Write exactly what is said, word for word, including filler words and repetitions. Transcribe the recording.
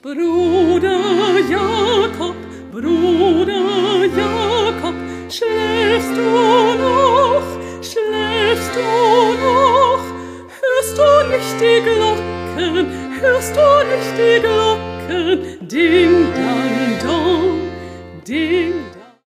Bruder Jakob, Bruder Jakob, schläfst du noch, schläfst du noch? Hörst du nicht die Glocken, hörst du nicht die Glocken? Ding, dang, dong, ding,